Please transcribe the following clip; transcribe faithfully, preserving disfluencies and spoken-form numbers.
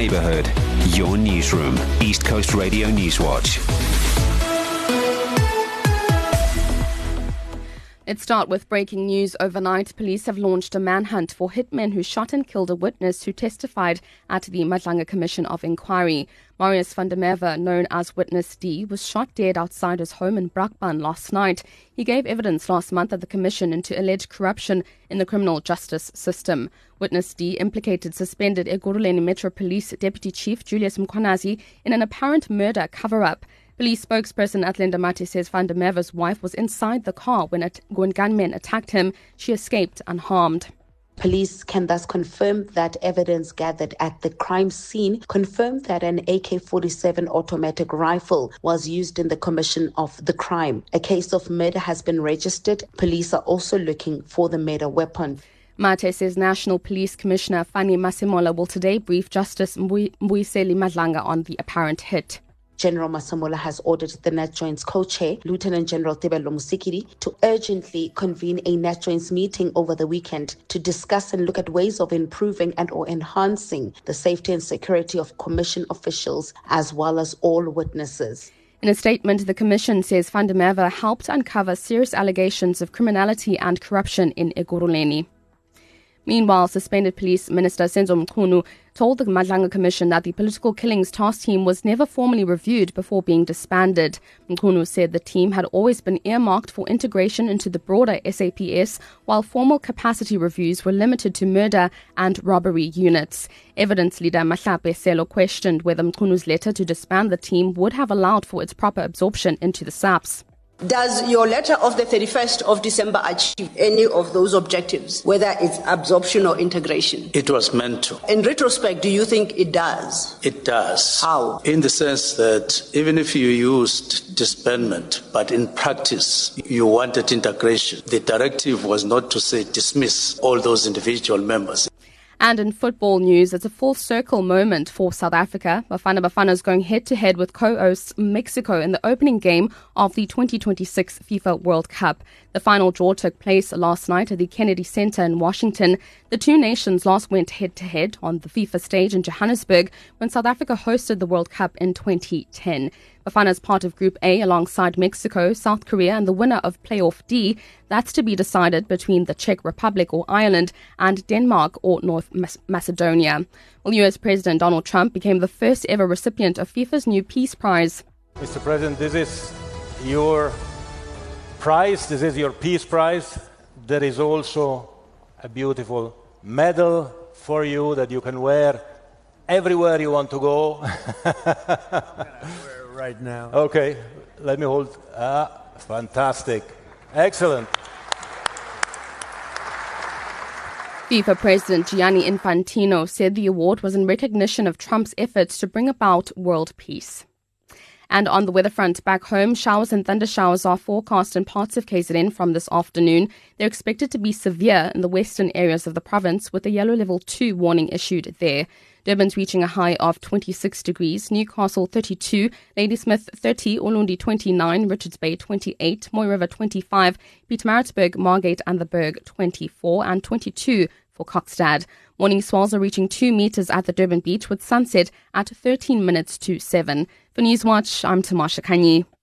neighborhood. Your newsroom. East Coast Radio Newswatch. Let's start with breaking news. Overnight, police have launched a manhunt for hitmen who shot and killed a witness who testified at the Madlanga Commission of Inquiry. Marius van der Merwe, known as Witness D, was shot dead outside his home in Brakpan last night. He gave evidence last month at the commission into alleged corruption in the criminal justice system. Witness D implicated suspended Ekurhuleni Metro Police Deputy Chief Julius Mkhwanazi in an apparent murder cover-up. Police spokesperson Athlenda Mati says van der Merwe's wife was inside the car when, at, when gunmen attacked him. She escaped unharmed. Police can thus confirm that evidence gathered at the crime scene confirmed that an A K forty-seven automatic rifle was used in the commission of the crime. A case of murder has been registered. Police are also looking for the murder weapon. Mate says National Police Commissioner Fani Masimola will today brief Justice Mbuyiseli Madlanga on the apparent hit. General Masemola has ordered the NatJoints co-chair, Lieutenant General Tebello Musikiri, to urgently convene a NatJoints meeting over the weekend to discuss and look at ways of improving and or enhancing the safety and security of commission officials as well as all witnesses. In a statement, the commission says van der Merwe helped uncover serious allegations of criminality and corruption in Ekurhuleni. Meanwhile, suspended Police Minister Senzo Mchunu told the Madlanga Commission that the political killings task team was never formally reviewed before being disbanded. Mchunu said the team had always been earmarked for integration into the broader S A P S, while formal capacity reviews were limited to murder and robbery units. Evidence leader Mahlape Selo questioned whether Mchunu's letter to disband the team would have allowed for its proper absorption into the S A P S. Does your letter of the thirty-first of December achieve any of those objectives, whether it's absorption or integration? It was meant to. In retrospect, do you think it does? It does. How? In the sense that even if you used disbandment, but in practice you wanted integration, the directive was not to say dismiss all those individual members. And in football news, it's a full circle moment for South Africa. Bafana Bafana is going head-to-head with co-hosts Mexico in the opening game of the twenty twenty-six FIFA World Cup. The final draw took place last night at the Kennedy Center in Washington. The two nations last went head-to-head on the FIFA stage in Johannesburg when South Africa hosted the World Cup in twenty ten. Bafana is part of Group A alongside Mexico, South Korea and the winner of Playoff D. That's to be decided between the Czech Republic or Ireland and Denmark or North Macedonia. Well, U S President Donald Trump became the first ever recipient of FIFA's new Peace Prize. Mister President, this is your prize. This is your Peace Prize. There is also a beautiful medal for you that you can wear everywhere you want to go. Right now. Okay, let me hold. Ah, fantastic. Excellent. FIFA President Gianni Infantino said the award was in recognition of Trump's efforts to bring about world peace. And on the weather front back home, showers and thunder showers are forecast in parts of K Z N from this afternoon. They're expected to be severe in the western areas of the province, with a yellow level two warning issued there. Durban's reaching a high of twenty-six degrees, Newcastle thirty-two, Ladysmith thirty, Ulundi twenty-nine, Richards Bay twenty-eight, Moy River twenty-five, Pietermaritzburg, Margate and the Berg twenty-four and twenty-two for Kokstad. Morning swells are reaching two metres at the Durban beach with sunset at thirteen minutes to seven. For Newswatch, I'm Tamasha Kanyi.